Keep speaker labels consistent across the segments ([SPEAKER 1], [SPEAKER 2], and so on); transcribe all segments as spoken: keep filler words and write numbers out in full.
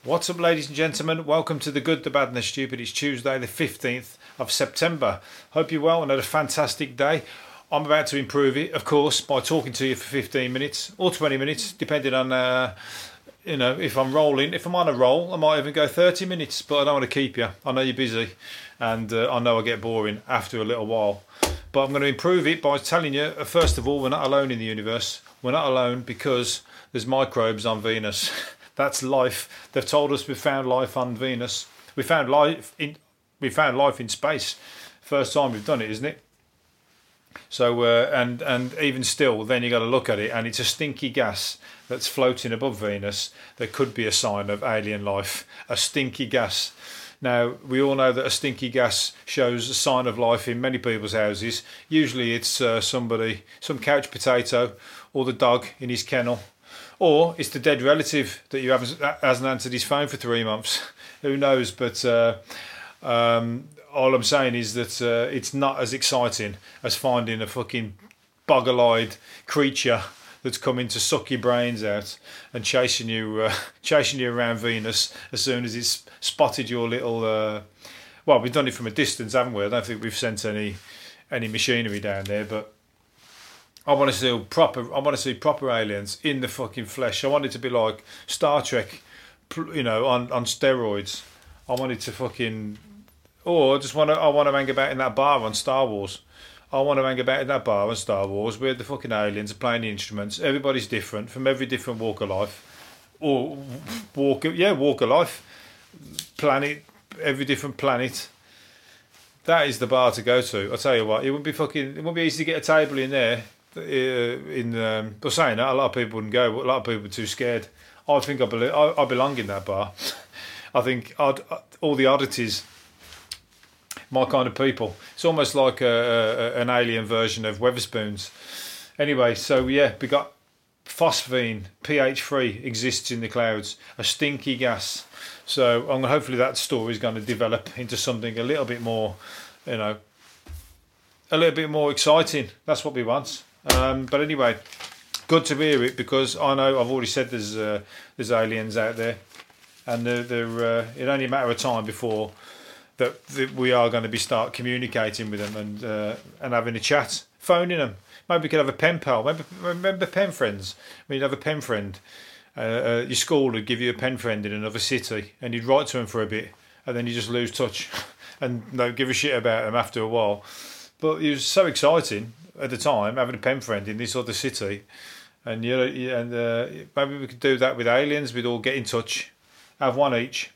[SPEAKER 1] What's up, ladies and gentlemen? Welcome to The Good, The Bad and The Stupid. It's Tuesday the fifteenth of September. Hope you're well and had a fantastic day. I'm about to improve it, of course, by talking to you for fifteen minutes or twenty minutes, depending on, uh, you know, if I'm rolling. If I'm on a roll, I might even go thirty minutes, but I don't want to keep you. I know you're busy and uh, I know I get boring after a little while. But I'm going to improve it by telling you, uh, first of all, we're not alone in the universe. We're not alone because there's microbes on Venus. That's life. They've told us we found life on Venus. We found life in we found life in space. First time we've done it, isn't it? So uh, and and even still, then you got to look at it, and it's a stinky gas that's floating above Venus. That could be a sign of alien life. A stinky gas. Now we all know that a stinky gas shows a sign of life in many people's houses. Usually, it's uh, somebody, some couch potato, or the dog in his kennel. Or it's the dead relative that you haven't hasn't answered his phone for three months. Who knows? But uh, um, all I'm saying is that uh, it's not as exciting as finding a fucking boggle-eyed creature that's coming to suck your brains out and chasing you, uh, chasing you around Venus as soon as it's spotted your little. Uh, well, we've done it from a distance, haven't we? I don't think we've sent any any machinery down there, but. I want to see proper. I want to see proper aliens in the fucking flesh. I want it to be like Star Trek, you know, on, on steroids. I want it to fucking, or I just want to. I want to hang about in that bar on Star Wars. I want to hang about in that bar on Star Wars where the fucking aliens are playing the instruments. Everybody's different from every different walk of life, or walk. Yeah, walk of life, planet. Every different planet. That is the bar to go to. I tell you what, it wouldn't be fucking. It wouldn't be easy to get a table in there. Uh, in um, but saying that, a lot of people wouldn't go. But a lot of people are too scared. I think I, believe, I, I belong in that bar. I think I'd, all the oddities, my kind of people. It's almost like a, a, an alien version of Weatherspoons. Anyway, so yeah, we got phosphine, pH free, exists in the clouds, a stinky gas. So um, hopefully that story is going to develop into something a little bit more, you know, a little bit more exciting. That's what we want. Um, but anyway, good to hear it because I know I've already said there's uh, there's aliens out there, and they're, they're uh, it's only a matter of time before that, that we are going to be start communicating with them and uh, and having a chat, phoning them. Maybe we could have a pen pal. Remember, remember pen friends? When you'd have a pen friend, uh, uh, your school would give you a pen friend in another city, and you'd write to them for a bit, and then you just lose touch, and don't give a shit about them after a while. But it was so exciting at the time having a pen friend in this other city, and you know, and uh, maybe we could do that with aliens. We'd all get in touch, have one each,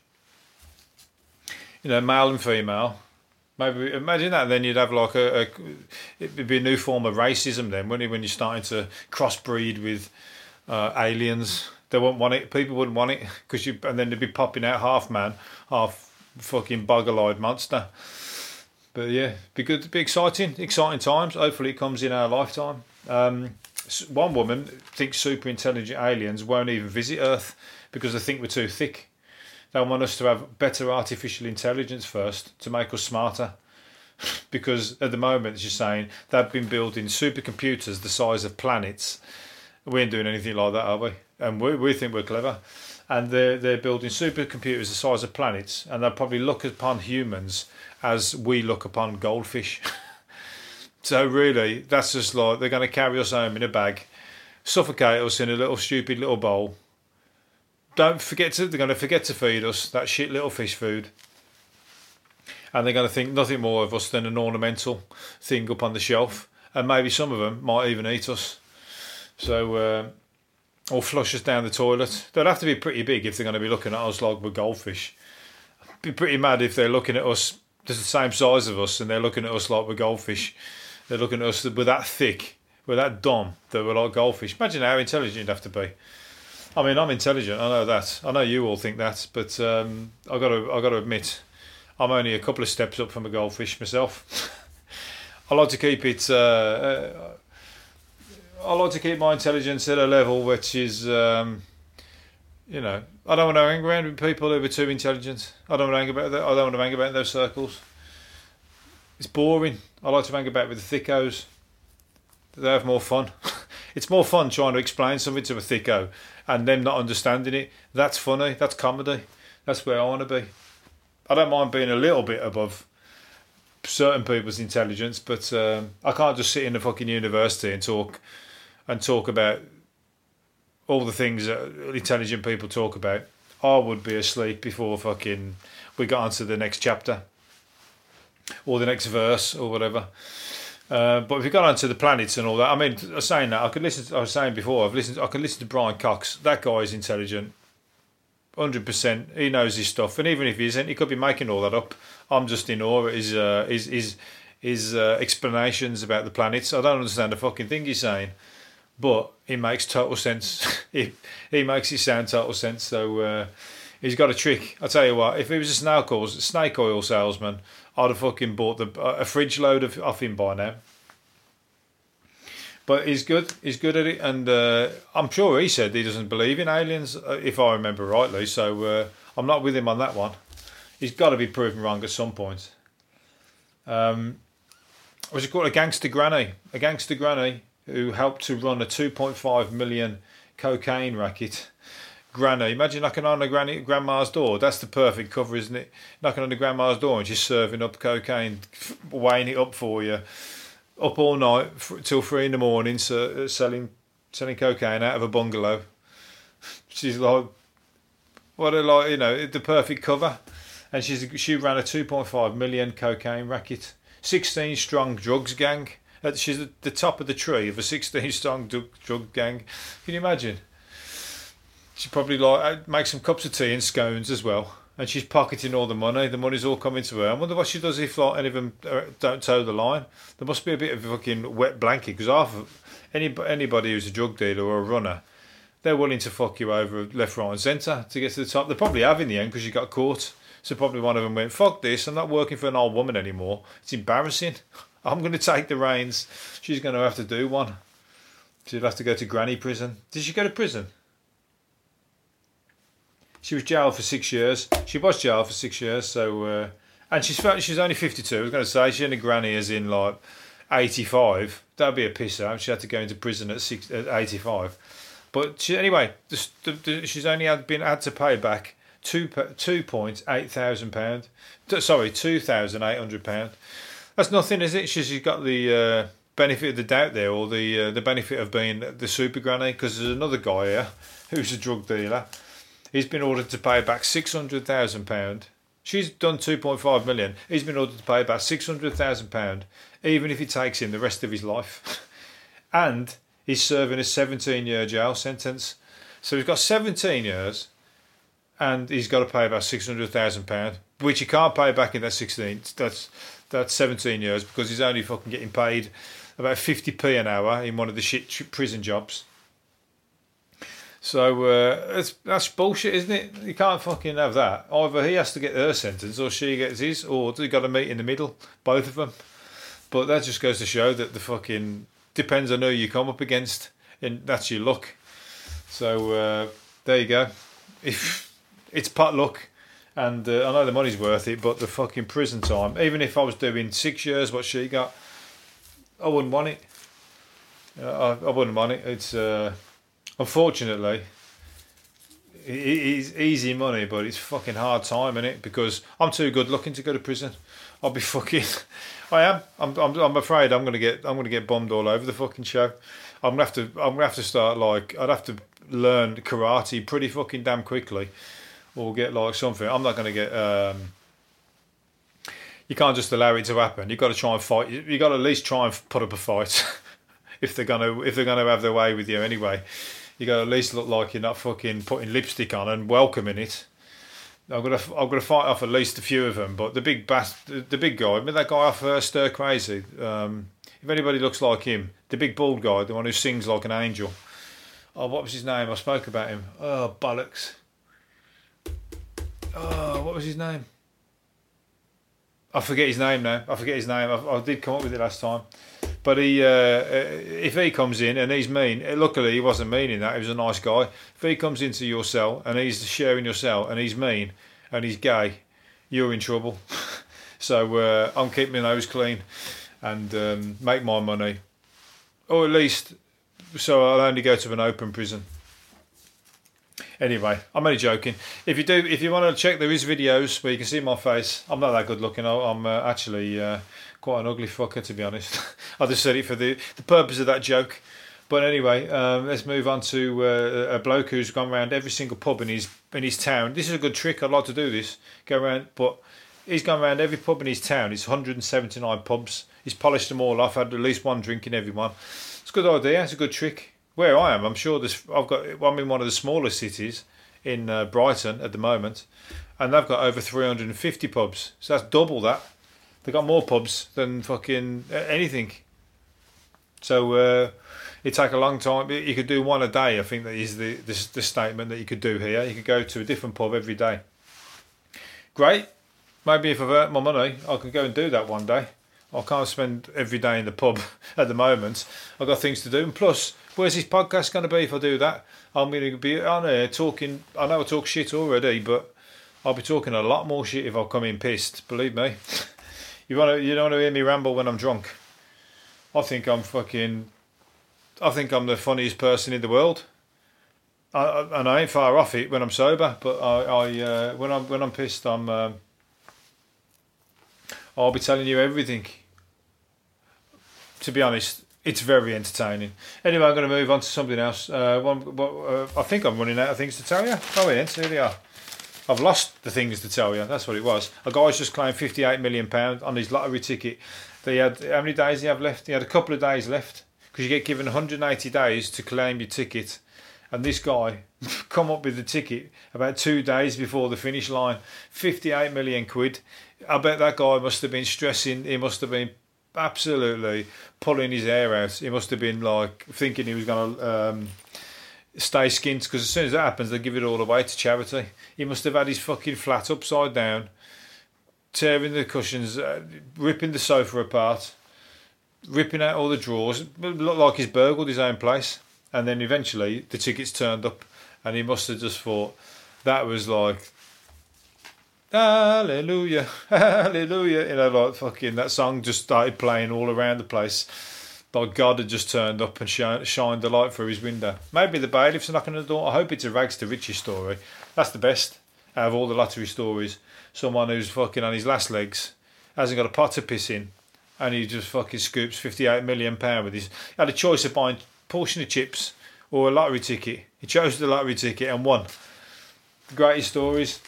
[SPEAKER 1] you know, male and female. Maybe imagine that. Then you'd have like a, a it'd be a new form of racism then, wouldn't it? When you're starting to crossbreed with uh, aliens, they wouldn't want it. People wouldn't want it because you, and then they'd be popping out half man, half fucking boggle-eyed monster. But yeah, be good, be exciting, exciting times. Hopefully, it comes in our lifetime. Um, one woman thinks super intelligent aliens won't even visit Earth because they think we're too thick. They want us to have better artificial intelligence first to make us smarter. Because at the moment, she's saying they've been building supercomputers the size of planets. We ain't doing anything like that, are we? And we we think we're clever. And they're they're building supercomputers the size of planets, and they'll probably look upon humans as we look upon goldfish. So really, that's just like they're going to carry us home in a bag, suffocate us in a little stupid little bowl. Don't forget to, they're going to forget to feed us that shit little fish food. And they're going to think nothing more of us than an ornamental thing up on the shelf. And maybe some of them might even eat us. So, uh, or flush us down the toilet. They'll have to be pretty big if they're going to be looking at us like we're goldfish. Be pretty mad if they're looking at us just the same size of us and they're looking at us like we're goldfish. They're looking at us, we're that thick, we're that dumb that we're like goldfish. Imagine how intelligent you'd have to be. I mean, I'm intelligent, I know that. I know you all think that, but um, I've got to, I've got to admit, I'm only a couple of steps up from a goldfish myself. I like to keep it, uh, uh, I like to keep my intelligence at a level which is, um, you know, I don't want to hang around with people who are too intelligent. I don't want to hang about. I don't want to hang about in those circles. It's boring. I like to hang about with the thickos. They have more fun. It's more fun trying to explain something to a thicko and them not understanding it. That's funny. That's comedy. That's where I want to be. I don't mind being a little bit above certain people's intelligence, but um, I can't just sit in the fucking university and talk and talk about all the things that intelligent people talk about. I would be asleep before fucking we got onto the next chapter or the next verse or whatever. Uh, but if we got onto the planets and all that, I mean, I was saying that I could listen. To, I was saying before, I've listened. I could listen to Brian Cox. That guy is intelligent, hundred percent. He knows his stuff, and even if he isn't, he could be making all that up. I'm just in awe at his uh, his his, his uh, explanations about the planets. I don't understand a fucking thing he's saying, but it makes total sense. he he makes it sound total sense. So uh, he's got a trick. I tell you what, if he was a snake oil, snake oil salesman, I'd have fucking bought the, a fridge load of off him by now. But he's good. He's good at it, and uh, I'm sure he said he doesn't believe in aliens, if I remember rightly. So uh, I'm not with him on that one. He's got to be proven wrong at some point. Um, was it called a gangster granny? A gangster granny who helped to run a two point five million cocaine racket. Granny, imagine knocking on a granny, grandma's door. That's the perfect cover, isn't it? Knocking on the grandma's door and she's serving up cocaine, weighing it up for you, up all night till three in the morning, so, uh, selling selling cocaine out of a bungalow. She's like, what a like, you know, the perfect cover. And she's she ran a two point five million cocaine racket, sixteen strong drugs gang. She's at the top of the tree of a sixteen strong drug gang. Can you imagine? She probably like makes some cups of tea and scones as well, and she's pocketing all the money. The money's all coming to her. I wonder what she does if like any of them don't toe the line. There must be a bit of a fucking wet blanket, because half of any anybody who's a drug dealer or a runner, they're willing to fuck you over left, right, and centre to get to the top. They probably have in the end because you got caught. So probably one of them went, "Fuck this! I'm not working for an old woman anymore. It's embarrassing. I'm going to take the reins. She's going to have to do one. She'll have to go to granny prison." Did she go to prison? She was jailed for six years. She was jailed for six years. So, uh, and she's she's only fifty-two. I was going to say she only granny as in like eighty-five. That'd be a pisser. She had to go into prison at six, at eighty-five. But she, anyway, the, the, the, she's only had been had to pay back two two point eight thousand pound. Sorry, two thousand eight hundred pound. That's nothing, is it? She's got the uh, benefit of the doubt there, or the uh, the benefit of being the super granny. Because there's another guy here who's a drug dealer. He's been ordered to pay back six hundred thousand pound. She's done two point five million. He's been ordered to pay back six hundred thousand pound, even if it takes him the rest of his life. And he's serving a seventeen year jail sentence. So he's got seventeen years, and he's got to pay about six hundred thousand pound, which he can't pay back in that sixteen. That's that's seventeen years, because he's only fucking getting paid about fifty p an hour in one of the shit prison jobs. So uh, that's, that's bullshit, isn't it? You can't fucking have that. Either he has to get her sentence, or she gets his, or they got to meet in the middle, both of them. But that just goes to show that the fucking depends on who you come up against, and that's your luck. So uh, there you go. If it's pot luck, and uh, I know the money's worth it, but the fucking prison time, even if I was doing six years, what she got, I wouldn't want it. Uh, I, I wouldn't want it. It's. Uh, Unfortunately, it's easy money, but it's fucking hard time, innit? Because I'm too good looking to go to prison. I'll be fucking. I am. I'm. I'm. I'm afraid I'm gonna get. I'm gonna get bombed all over the fucking show. I'm gonna have to. I'm gonna have to start like. I'd have to learn karate pretty fucking damn quickly, or get like something. I'm not gonna get. Um, you can't just allow it to happen. You've got to try and fight. You got to at least try and put up a fight. if they're gonna. If they're gonna have their way with you anyway. You got to at least look like you're not fucking putting lipstick on and welcoming it. I'm gonna, I'm gonna fight off at least a few of them. But the big bass, the, the big guy, remember that guy off uh, Stir Crazy? Um, if anybody looks like him, the big bald guy, the one who sings like an angel. Oh, what was his name? I spoke about him. Oh, bollocks. Oh, what was his name? I forget his name now. I forget his name. I, I did come up with it last time. But he, uh, if he comes in and he's mean, luckily he wasn't mean in that, he was a nice guy. If he comes into your cell and he's sharing your cell and he's mean and he's gay, you're in trouble. So uh, I'm keeping my nose clean and um, make my money. Or at least, so I'll only go to an open prison. Anyway, I'm only joking. If you do, if you want to check, there is videos where you can see my face. I'm not that good looking. I'm uh, actually uh, quite an ugly fucker, to be honest. I just said it for the the purpose of that joke. But anyway, um, let's move on to uh, a bloke who's gone around every single pub in his in his town. This is a good trick. I'd like to do this. Go around, but he's gone around every pub in his town. It's one hundred seventy-nine pubs. He's polished them all off. Had at least one drink in every one. It's a good idea. It's a good trick. Where I am, I'm sure there's. I've got. I'm in one of the smaller cities in uh, Brighton at the moment, and they've got over three hundred fifty pubs. So that's double that. They've got more pubs than fucking anything. So uh, it take a long time. You could do one a day. I think that is the, the the statement that you could do here. You could go to a different pub every day. Great. Maybe if I've earned my money, I could go and do that one day. I can't spend every day in the pub at the moment. I've got things to do. And plus, where's this podcast going to be if I do that? I'm going to be on here talking. I know I talk shit already, but I'll be talking a lot more shit if I come in pissed. Believe me. You want to? You don't want to hear me ramble when I'm drunk. I think I'm fucking. I think I'm the funniest person in the world. I, I, and I ain't far off it when I'm sober. But I, I uh, when I'm when I'm pissed, I'm. Um, I'll be telling you everything. To be honest, it's very entertaining. Anyway, I'm going to move on to something else. Uh, one, uh, I think I'm running out of things to tell you. Oh, yes, here they are. I've lost the things to tell you. That's what it was. A guy's just claimed fifty-eight million pounds on his lottery ticket. They had, how many days do you have left? He had a couple of days left. Because you get given one hundred eighty days to claim your ticket. And this guy come up with the ticket about two days before the finish line. fifty-eight million quid. I bet that guy must have been stressing. He must have been absolutely pulling his hair out. He must have been like thinking he was going to um, stay skint, because as soon as that happens, they give it all away to charity. He must have had his fucking flat upside down, tearing the cushions, uh, ripping the sofa apart, ripping out all the drawers. It looked like he's burgled his own place. And then eventually the tickets turned up, and he must have just thought that was like, hallelujah, hallelujah. You know, like fucking that song just started playing all around the place. Like God had just turned up and sh- shined the light through his window. Maybe the bailiff's knocking on the door. I hope it's a rags to riches story. That's the best out of all the lottery stories. Someone who's fucking on his last legs, hasn't got a pot to piss in, and he just fucking scoops fifty-eight million pounds with his. He had a choice of buying a portion of chips or a lottery ticket. He chose the lottery ticket and won. The greatest stories.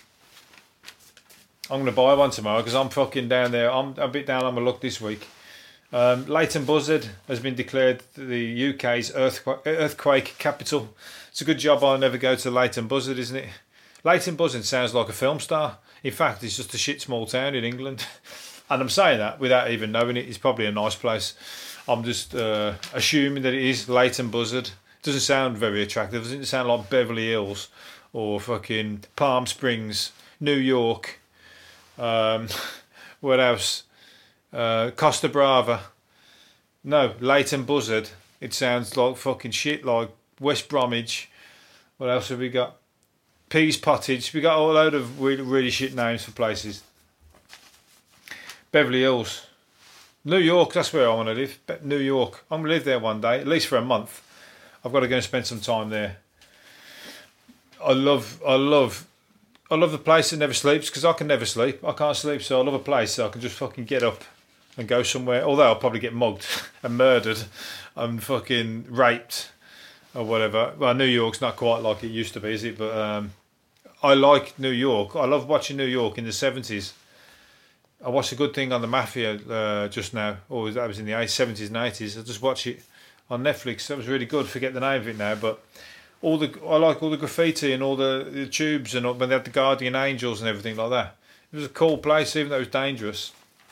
[SPEAKER 1] I'm going to buy one tomorrow because I'm fucking down there. I'm a bit down on my luck this week. Um, Leighton Buzzard has been declared the U K's earthquake, earthquake capital. It's a good job I never go to Leighton Buzzard, isn't it? Leighton Buzzard sounds like a film star. In fact, it's just a shit small town in England. And I'm saying that without even knowing it. It's probably a nice place. I'm just uh, assuming that it is Leighton Buzzard. It doesn't sound very attractive. It doesn't sound like Beverly Hills or fucking Palm Springs, New York. Um, what else? Uh, Costa Brava. No, Leighton Buzzard. It sounds like fucking shit, like West Bromwich. What else have we got? Peas Pottage. We got a load of really, really shit names for places. Beverly Hills. New York, that's where I want to live. New York. I'm going to live there one day, at least for a month. I've got to go and spend some time there. I love, I love, I love the place that never sleeps, because I can never sleep. I can't sleep, so I love a place so I can just fucking get up and go somewhere. Although I'll probably get mugged and murdered and fucking raped or whatever. Well, New York's not quite like it used to be, is it? But um, I like New York. I love watching New York in the seventies. I watched a good thing on the Mafia uh, just now. Or that was in the seventies and eighties. I just watched it on Netflix. That was really good. Forget the name of it now, but all the I like all the graffiti and all the, the tubes, and all, when they had the Guardian Angels and everything like that. It was a cool place, even though it was dangerous.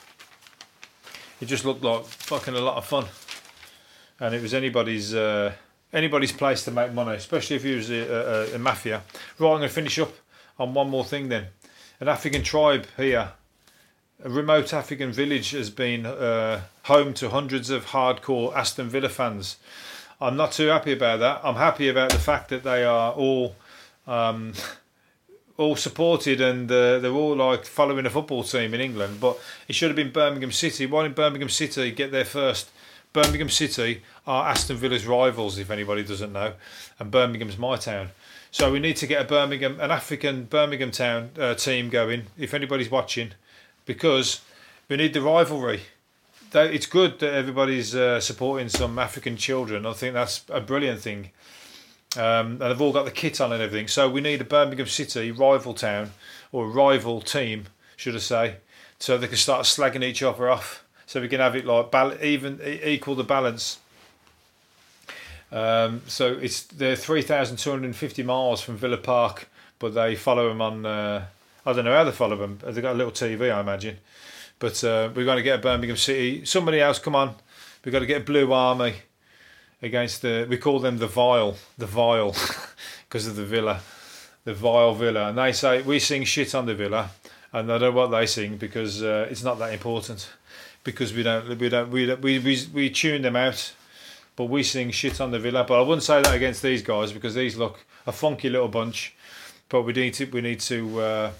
[SPEAKER 1] It just looked like fucking a lot of fun, and it was anybody's uh, anybody's place to make money, especially if you was a, a, a mafia. Right, I'm going to finish up on one more thing then. An African tribe here. A remote African village has been uh, home to hundreds of hardcore Aston Villa fans. I'm not too happy about that. I'm happy about the fact that they are all um, all supported, and uh, they're all like following a football team in England. But it should have been Birmingham City. Why didn't Birmingham City get there first? Birmingham City are Aston Villa's rivals, if anybody doesn't know, and Birmingham's my town. So we need to get a Birmingham, an African Birmingham Town uh, team going, if anybody's watching, because we need the rivalry. It's good that everybody's uh, supporting some African children. I think that's a brilliant thing. Um, and they've all got the kit on and everything. So we need a Birmingham City rival town, or rival team, should I say, so they can start slagging each other off. So we can have it like even equal the balance. Um, so it's they're three thousand two hundred fifty miles from Villa Park, but they follow them on. Uh, I don't know how they follow them. They've got a little T V, I imagine. But uh, we're going to get a Birmingham City. Somebody else, come on. We've got to get a Blue Army against the. We call them the Vile, the Vile, because of the Villa, the Vile Villa. And they say we sing shit on the Villa, and I don't know what they sing because uh, it's not that important. Because we don't, we don't, we don't, we we we tune them out. But we sing shit on the Villa. But I wouldn't say that against these guys because these look a funky little bunch. But we need to we need to uh,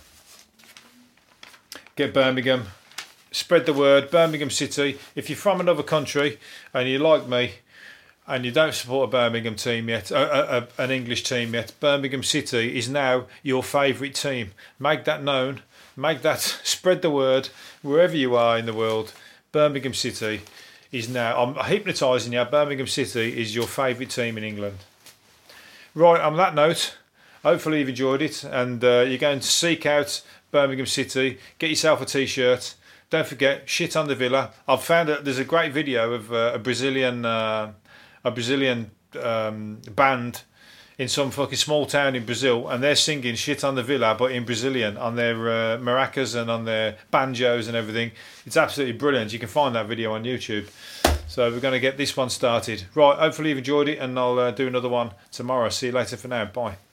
[SPEAKER 1] get Birmingham, spread the word. Birmingham City. If you're from another country and you like me, and you don't support a Birmingham team yet, a, a, an English team yet, Birmingham City is now your favourite team. Make that known. Make that spread the word wherever you are in the world. Birmingham City is now, I'm hypnotising you, Birmingham City is your favourite team in England. Right, on that note, hopefully you've enjoyed it and uh, you're going to seek out Birmingham City, get yourself a t-shirt. Don't forget, shit on the Villa. I've found that there's a great video of uh, a Brazilian uh, a Brazilian um, band in some fucking small town in Brazil, and they're singing shit on the Villa, but in Brazilian, on their uh, maracas and on their banjos and everything. It's absolutely brilliant. You can find that video on YouTube. So we're going to get this one started. Right, hopefully you've enjoyed it, and I'll uh, do another one tomorrow. See you later for now. Bye.